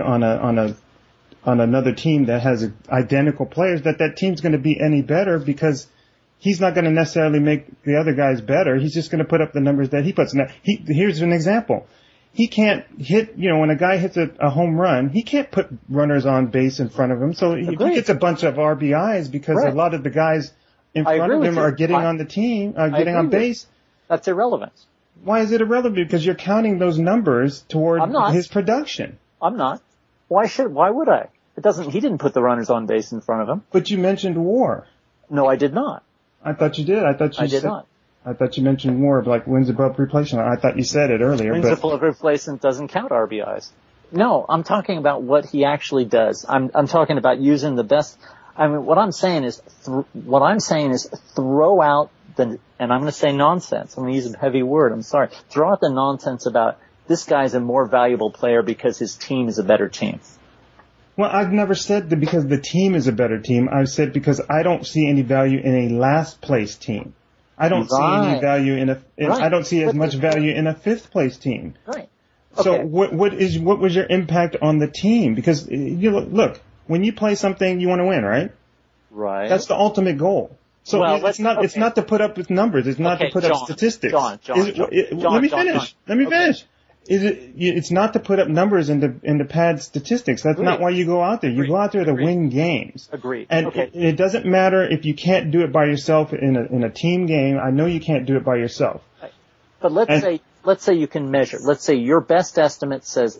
on another team that has identical players that team's going to be any better, because he's not going to necessarily make the other guys better. He's just going to put up the numbers that he puts. Now, here's an example. He can't hit, when a guy hits a home run, he can't put runners on base in front of him. So he gets a bunch of RBIs because a lot of the guys in front of him are getting on the team, getting on base. That's irrelevant. Why is it irrelevant? Because you're counting those numbers toward his production. I'm not. Why would I? He didn't put the runners on base in front of him. But you mentioned WAR. No, I did not. I thought you did. I did not. I thought you mentioned more of like wins above replacement. I thought you said it earlier. Wins above replacement doesn't count RBIs. No, I'm talking about what he actually does. I'm talking about using the best. I mean, what I'm saying is throw out and I'm going to say nonsense. I'm going to use a heavy word. I'm sorry. Throw out the nonsense about this guy's a more valuable player because his team is a better team. Well, I've never said that because the team is a better team. I've said because I don't see any value in a last place team. I don't see any value I don't see as much value in a fifth place team. Right. Okay. So what was your impact on the team? Because look, when you play something, you want to win, right? Right. That's the ultimate goal. So it's not to put up with numbers. It's not to put up statistics. John, let me finish. It's not to put up numbers and to pad statistics. That's not why you go out there. You go out there to win games. Agreed. And it doesn't matter if you can't do it by yourself in a team game. I know you can't do it by yourself. But let's say you can measure. Let's say your best estimate says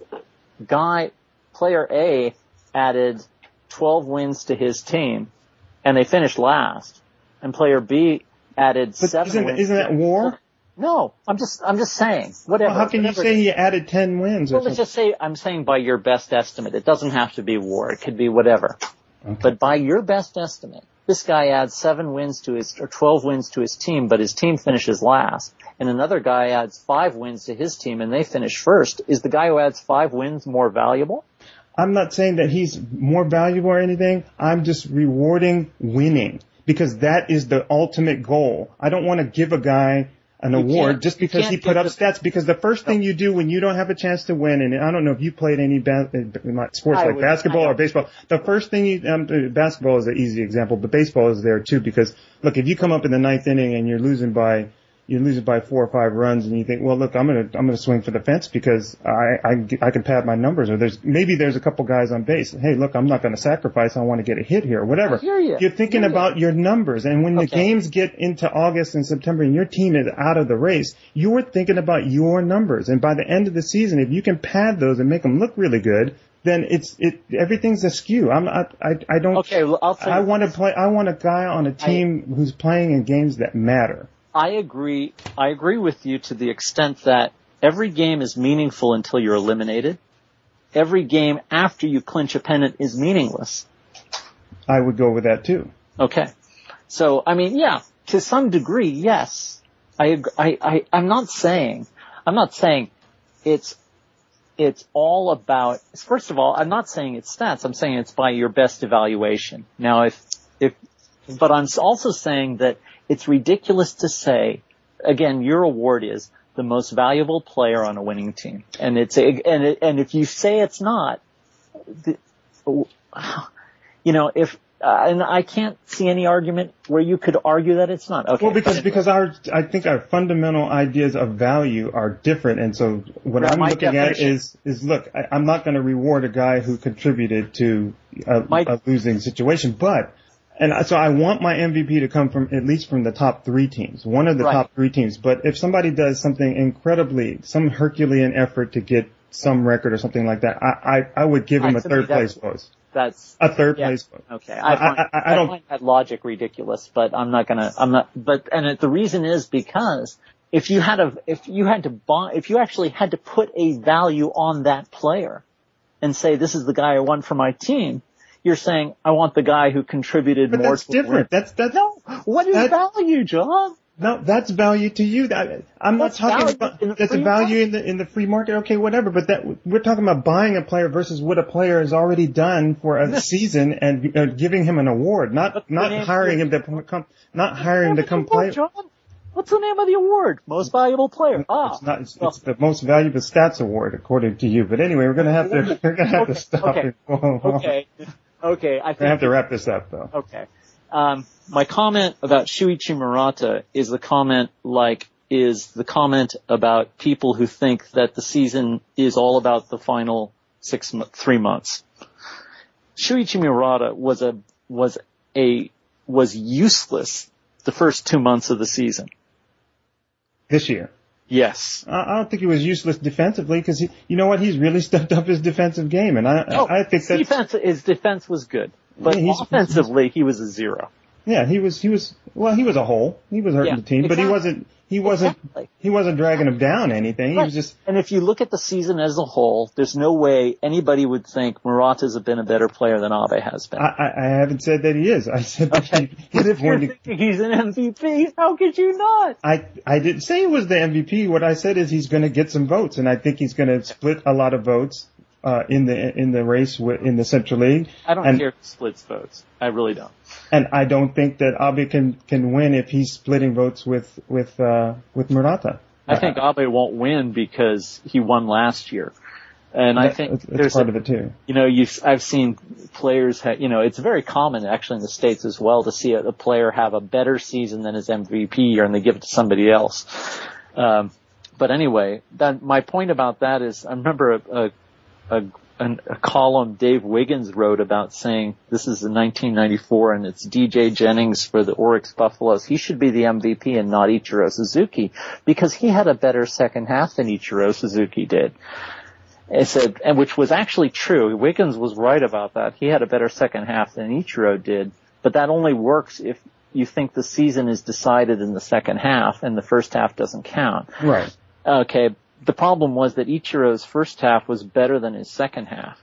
player A added 12 wins to his team and they finished last, and player B added 7 wins. Isn't that WAR? No, I'm just saying. Whatever. Well, how can you say he added 10 wins? Well, let's just say I'm saying by your best estimate. It doesn't have to be WAR. It could be whatever. Okay. But by your best estimate, this guy adds 7 wins or 12 wins to his team, but his team finishes last. And another guy adds 5 wins to his team and they finish first. Is the guy who adds 5 wins more valuable? I'm not saying that he's more valuable or anything. I'm just rewarding winning because that is the ultimate goal. I don't want to give a guy an award just because he put up stats, because the first thing you do when you don't have a chance to win, and I don't know if you played any sports like basketball or baseball, the first thing basketball is an easy example, but baseball is there too, because look, if you come up in the 9th inning and you're losing by 4 or 5 runs and you think, well, look, I'm going to swing for the fence because I can pad my numbers, or there's a couple guys on base. Hey, look, I'm not going to sacrifice. I want to get a hit here or whatever. I hear you. You're thinking about your numbers. And when the games get into August and September and your team is out of the race, you're thinking about your numbers. And by the end of the season, if you can pad those and make them look really good, then everything's askew. I want a guy on a team who's playing in games that matter. I agree with you to the extent that every game is meaningful until you're eliminated. Every game after you clinch a pennant is meaningless. I would go with that too. Okay. So, I mean, yeah, to some degree, yes. I'm not saying it's all about, first of all, I'm not saying it's stats. I'm saying it's by your best evaluation. Now, but I'm also saying that it's ridiculous to say, again, your award is the most valuable player on a winning team. And and if you say it's not, and I can't see any argument where you could argue that it's not. Okay. Well, because I think our fundamental ideas of value are different. And so what I'm looking at is look, I'm not going to reward a guy who contributed to a losing situation, so I want my MVP to come from at least from the top 3 teams, one of the top 3 teams. But if somebody does something some Herculean effort to get some record or something like that, I would give him a third place vote. That's a third place vote. Okay. I don't find that logic ridiculous, but the reason is because if you actually had to put a value on that player and say, this is the guy I want for my team, you're saying, I want the guy who contributed more. That's different. No. What is value, John? No, that's value to you. I'm not talking about that's a value in the free market. Okay, whatever. But we're talking about buying a player versus what a player has already done for a season and giving him an award, not hiring him to come play. John? What's the name of the award? Most valuable player. It's the most valuable stats award according to you. But anyway, we're gonna have to stop. Okay. Okay. I think we have to wrap this up though. Okay. My comment about Shuichi Murata is the comment about people who think that the season is all about the final 3 months. Shuichi Murata was useless the first 2 months of the season. This year. Yes. I don't think he was useless defensively because you know what? He's really stepped up his defensive game, and I think his defense was good, but offensively he was a 0. Yeah, he was a hole. He was hurting the team, exactly. but he wasn't dragging him down anything. Right. He was just. And if you look at the season as a whole, there's no way anybody would think Murata's been a better player than Abe has been. I haven't said that he is. I said that he's an MVP. How could you not? I didn't say he was the MVP. What I said is he's going to get some votes, and I think he's going to split a lot of votes in the race in the Central League. I don't care if he splits votes. I really don't. And I don't think that Abe can win if he's splitting votes with Murata. I think Abe won't win because he won last year. And I think that's part of it too. You know, I've seen players it's very common actually in the States as well to see a player have a better season than his MVP year and they give it to somebody else. But anyway, my point about that is I remember a column Dave Wiggins wrote about saying this is in 1994 and it's DJ Jennings for the Oryx Buffaloes. He should be the MVP and not Ichiro Suzuki because he had a better second half than Ichiro Suzuki did. It said, and which was actually true. Wiggins was right about that. He had a better second half than Ichiro did, but that only works if you think the season is decided in the second half and the first half doesn't count. Right. Okay. The problem was that Ichiro's first half was better than his second half.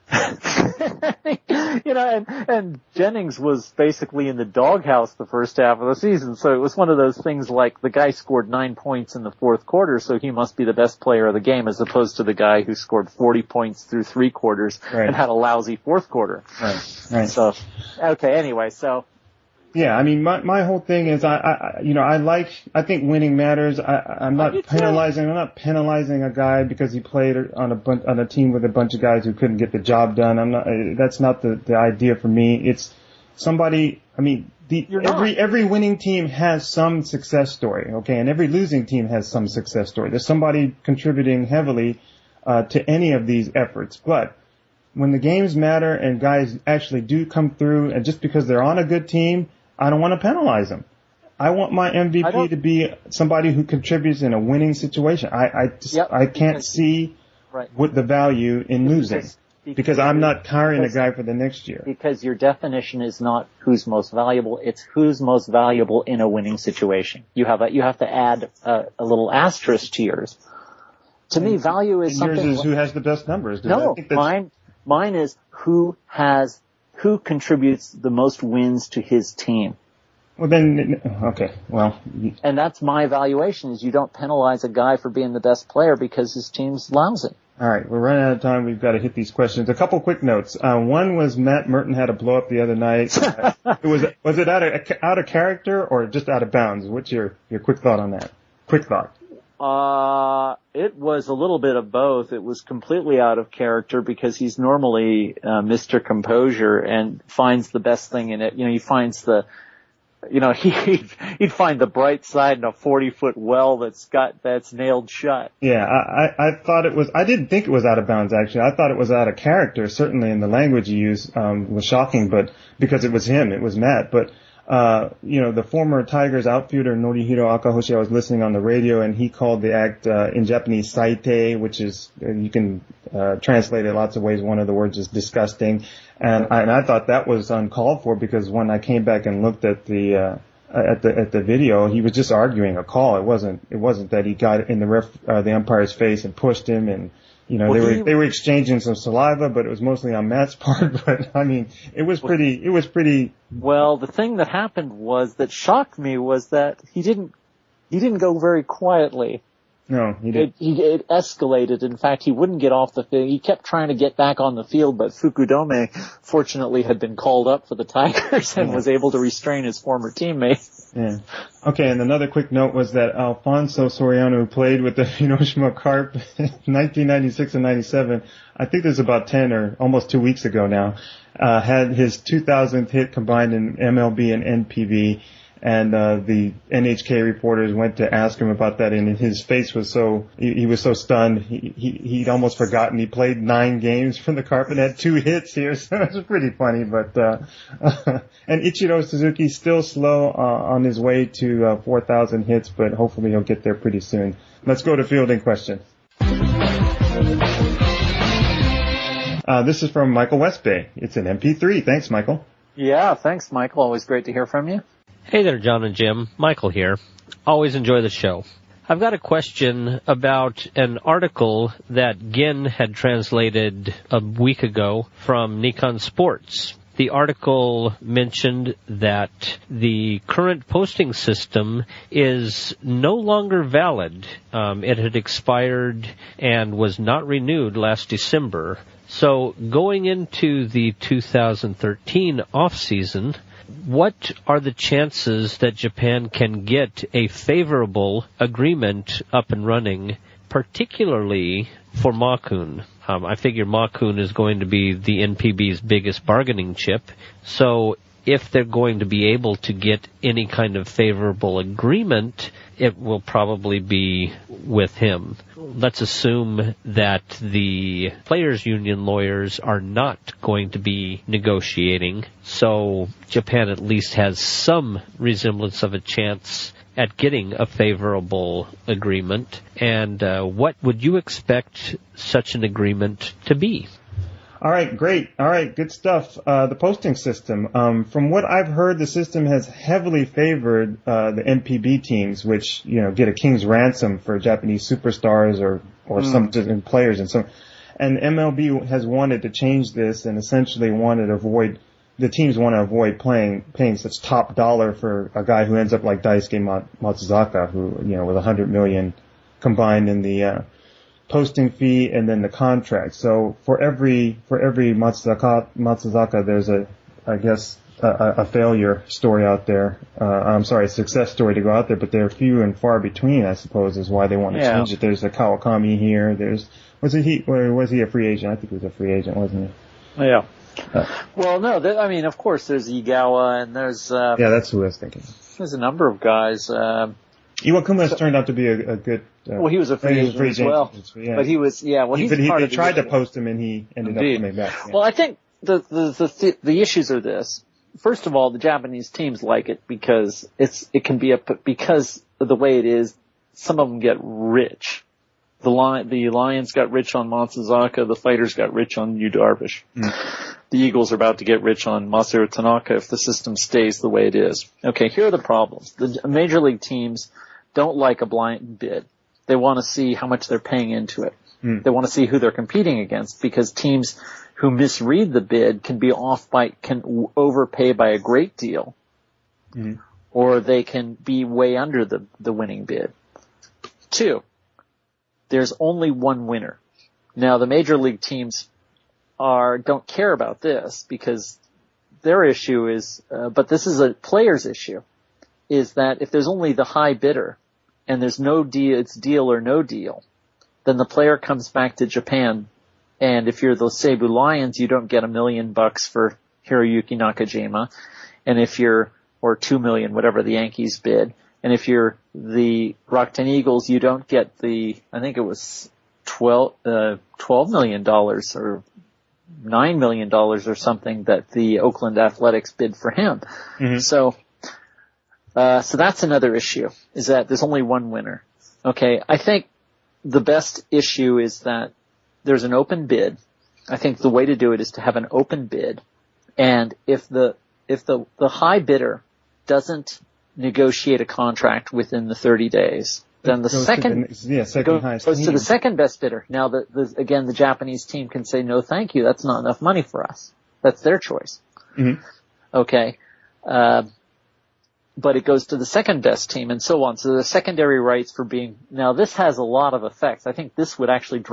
And Jennings was basically in the doghouse the first half of the season. So it was one of those things like the guy scored 9 points in the fourth quarter, so he must be the best player of the game, as opposed to the guy who scored 40 points through 3 quarters and had a lousy fourth quarter. Right. So, okay, anyway, so. Yeah, I mean, my whole thing is, I think winning matters. I'm not penalizing a guy because he played on a team with a bunch of guys who couldn't get the job done. That's not the idea for me. It's somebody, I mean, every winning team has some success story, okay? And every losing team has some success story. There's somebody contributing heavily, to any of these efforts. But when the games matter and guys actually do come through, and just because they're on a good team, I don't want to penalize them. I want my MVP to be somebody who contributes in a winning situation. I can't see what the value in losing because I'm not hiring a guy for the next year. Because your definition is not who's most valuable; it's who's most valuable in a winning situation. You have to add a little asterisk to yours. To me, value is something. Yours is who has the best numbers. No, mine is who contributes the most wins to his team. Well then, okay, well. And that's my evaluation, is you don't penalize a guy for being the best player because his team's lousy. Alright, we're running out of time. We've got to hit these questions. A couple quick notes. One was Matt Merton had a blow up the other night. Was it out of character or just out of bounds? What's your quick thought on that? Quick thought. It was a little bit of both. It was completely out of character because he's normally Mr. Composure and finds the best thing in it. He finds he'd find the bright side in a 40-foot well that's nailed shut. Yeah, I didn't think it was out of bounds actually. I thought it was out of character. Certainly in the language he used was shocking, but because it was him, it was Matt. But the former Tigers outfielder Norihiro Akahoshi, I was listening on the radio, and he called the act in Japanese saite, which is, you can translate it lots of ways. One of the words is disgusting. And I thought that was uncalled for, because when I came back and looked at the video, he was just arguing a call. It wasn't that he got in the umpire's face and pushed him, and they were exchanging some saliva, but it was mostly on Matt's part. But I mean, it was pretty. Well, the thing that happened that shocked me was that he didn't go very quietly. No, he didn't. It escalated. In fact, he wouldn't get off the field. He kept trying to get back on the field, but Fukudome fortunately had been called up for the Tigers and was able to restrain his former teammate. Yeah. Okay, and another quick note was that Alfonso Soriano, who played with the Hiroshima Carp in 1996 and 97, I think this is about 10 or almost 2 weeks ago now, had his 2000th hit combined in MLB and NPB. And the NHK reporters went to ask him about that, and his face was he was so stunned, he'd almost forgotten he played 9 games for the Carp and had 2 hits here, so it was pretty funny. But and Ichiro Suzuki still slow on his way to 4,000 hits, but hopefully he'll get there pretty soon. Let's go to fielding questions. This is from Michael Westbay. It's an MP3. Thanks, Michael. Yeah, thanks, Michael. Always great to hear from you. Hey there, John and Jim. Michael here. Always enjoy the show. I've got a question about an article that Gin had translated a week ago from Nikon Sports. The article mentioned that the current posting system is no longer valid. It had expired and was not renewed last December. So going into the 2013 off-season, what are the chances that Japan can get a favorable agreement up and running, particularly for Makun? I figure Makun is going to be the NPB's biggest bargaining chip. So if they're going to be able to get any kind of favorable agreement, it will probably be with him. Let's assume that the players' union lawyers are not going to be negotiating, so Japan at least has some resemblance of a chance at getting a favorable agreement. And what would you expect such an agreement to be? All right, great. All right, good stuff. The posting system. From what I've heard, the system has heavily favored the NPB teams, which get a king's ransom for Japanese superstars or some players and some. And MLB has wanted to change this and essentially the teams want to avoid paying such top dollar for a guy who ends up like Daisuke Matsuzaka, who with $100 million combined in the posting fee and then the contract. So for every Matsuzaka, there's a failure story out there. A success story to go out there, but they're few and far between, I suppose, is why they want to change it. There's a Kawakami here. Was he a free agent? I think he was a free agent, wasn't he? Yeah. Well, no, of course there's Igawa and there's, that's who I was thinking. There's a number of guys, Iwakuma has turned out to be a good. He was a free agent as well. Yeah. But he was, they tried to post him and he ended up coming back. Yeah. Well, I think the issues are this. First of all, the Japanese teams like it because because of the way it is, some of them get rich. The Lions got rich on Matsuzaka, the Fighters got rich on Yu Darvish. The Eagles are about to get rich on Masaru Tanaka if the system stays the way it is. Okay, here are the problems. The major league teams don't like a blind bid. They want to see how much they're paying into it. They want to see who they're competing against, because teams who misread the bid can overpay by a great deal, or they can be way under the winning bid. 2, there's only one winner. Now the major league teams don't care about this, because their issue is, but this is a player's issue, is that if there's only the high bidder and there's no deal, it's deal or no deal, then the player comes back to Japan, and if you're the Seibu Lions, you don't get $1 million for Hiroyuki Nakajima, and or $2 million, whatever the Yankees bid, and if you're the Rakuten Eagles, you don't get I think it was $12 million or $9 million or something that the Oakland Athletics bid for him. So So that's another issue, is that there's only one winner. Okay, I think the best issue is that there's an open bid. I think the way to do it is to have an open bid, and if the high bidder doesn't negotiate a contract within the 30 days, then the second goes to the second best bidder. Now, again, the Japanese team can say, no, thank you, that's not enough money for us. That's their choice. Mm-hmm. Okay. But it goes to the second best team and so on. So the secondary rights for being, now this has a lot of effects. I think this would actually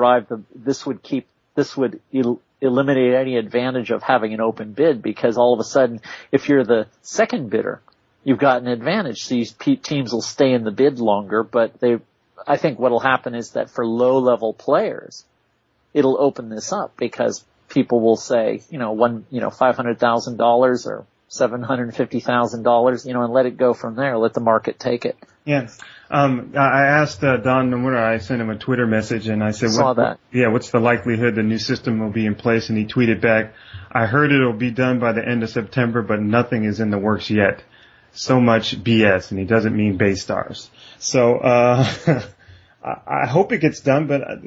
eliminate any advantage of having an open bid, because all of a sudden, if you're the second bidder, you've got an advantage. So these teams will stay in the bid longer, but I think what'll happen is that for low-level players, it'll open this up, because people will say, $500,000 or $750,000, and let it go from there. Let the market take it. Yeah. I asked Don Nomura, I sent him a Twitter message, and I said, what's the likelihood the new system will be in place? And he tweeted back, I heard it'll be done by the end of September, but nothing is in the works yet. So much BS, and he doesn't mean Bay Stars. So, I hope it gets done, but, I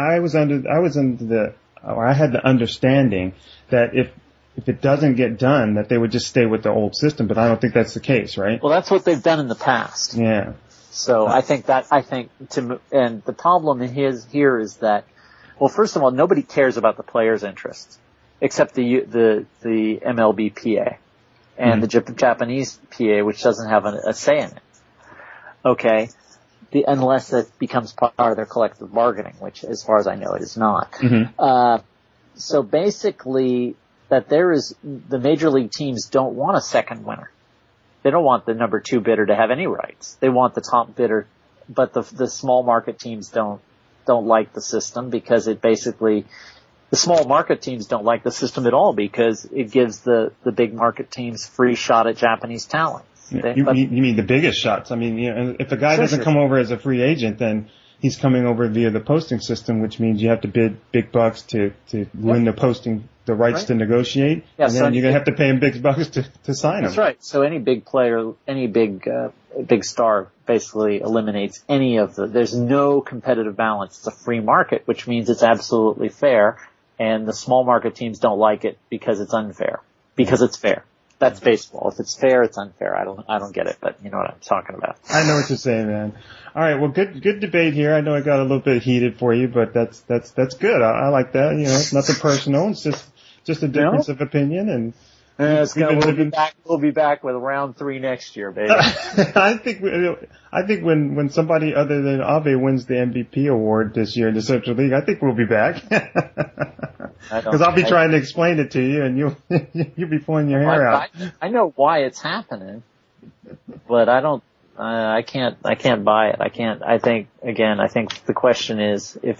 had the understanding that if it doesn't get done, that they would just stay with the old system, but I don't think that's the case, right? Well, that's what they've done in the past. Yeah. So and the problem here is that, well, first of all, nobody cares about the players' interests, except the MLBPA and the Japanese PA, which doesn't have a say in it. Okay. Unless it becomes part of their collective bargaining, which, as far as I know, it is not. Mm-hmm. So basically, the major league teams don't want a second winner. They don't want the number 2 bidder to have any rights. They want the top bidder, but the small market teams don't like the system, because the small market teams don't like the system at all, because it gives the big market teams free shot at Japanese talent. You mean the biggest shots? I mean, if a guy doesn't come over as a free agent, then he's coming over via the posting system, which means you have to bid big bucks to win the posting, the rights to negotiate, and then you're going to have to pay him big bucks to sign him. That's right. So any big player, any big star basically eliminates there's no competitive balance. It's a free market, which means it's absolutely fair, and the small market teams don't like it because it's unfair, because it's fair. That's baseball. If it's fair, it's unfair. I don't get it, but you know what I'm talking about. I know what you're saying, man. All right, well, good debate here. I know I got a little bit heated for you, but that's good. I like that. It's nothing personal. It's just a difference of opinion, and we'll be back with round 3 next year, baby. I think when somebody other than Abe wins the MVP award this year in the Central League, I think we'll be back. Because I'll be trying to explain it to you, and you'll be pulling your hair out. I know why it's happening, but I can't buy it. I think the question is if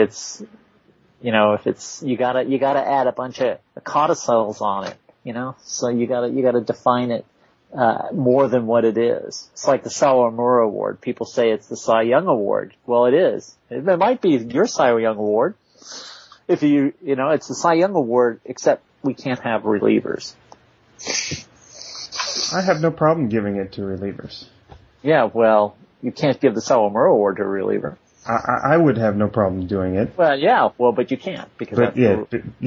you gotta add a bunch of codicils on it, so you gotta define it, more than what it is. It's like the Sawamura Award. People say it's the Cy Young Award. Well, it is. It might be your Cy Young Award. If it's the Cy Young Award, except we can't have relievers. I have no problem giving it to relievers. Yeah, well, you can't give the Sawamura Award to a reliever. I would have no problem doing it. Well, yeah, but you can't, because they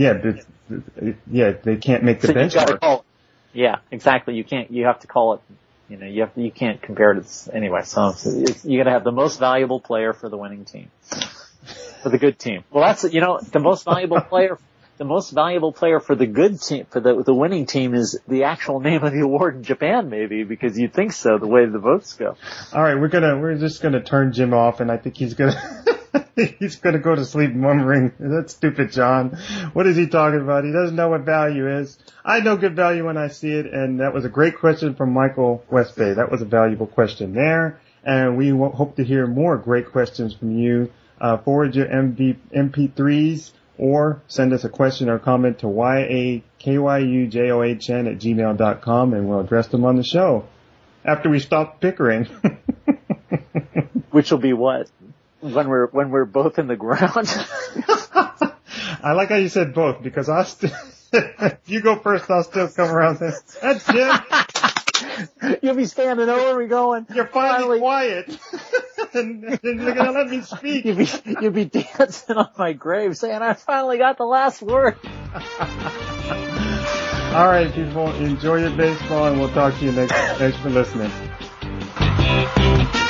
can't make the benchmark. Yeah, exactly. You have to call it. You can't compare it anyway. So you got to have the most valuable player for the winning team. For the good team. Well, that's, the most valuable player, for the good team, for the winning team is the actual name of the award in Japan, maybe, because you'd think so, the way the votes go. All right, we're just gonna turn Jim off, and I think he's gonna go to sleep mumbling. That's stupid, John. What is he talking about? He doesn't know what value is. I know good value when I see it, and that was a great question from Michael Westbay. That was a valuable question there, and we hope to hear more great questions from you. Forward your MP3s or send us a question or comment to yakyujohn@gmail.com, and we'll address them on the show after we stop bickering. Which will be what? When we're both in the ground? I like how you said both, because if you go first, I'll still come around and say, that's Jim. You'll be standing over me going, "You're finally quiet, and you're gonna let me speak." You'll be dancing on my grave, saying, "I finally got the last word." All right, people, enjoy your baseball, and we'll talk to you next. Thanks for listening.